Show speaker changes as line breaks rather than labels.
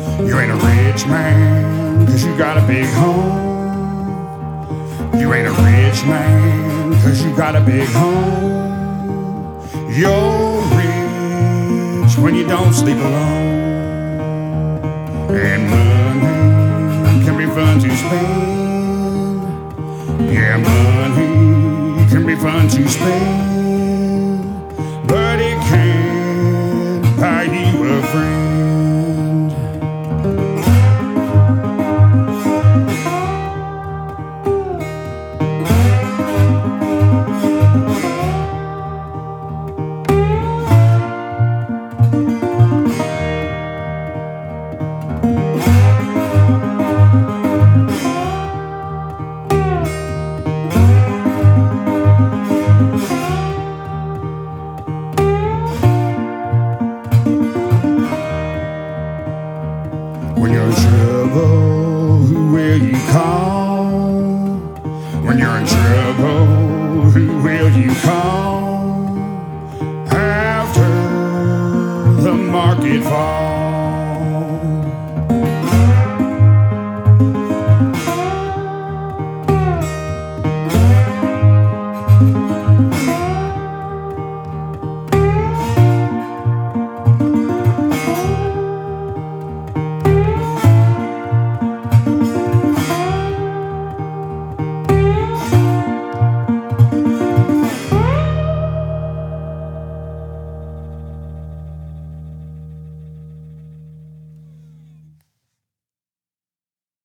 You ain't a rich man, cause you got a big home. You ain't a rich man, cause you got a big home. You're rich when you don't sleep alone. And money can be fun to spend. Yeah, money can be fun to spend, but it can't buy you a friend. When you're in trouble, who will you call? When you're in trouble, who will you call? After the market falls.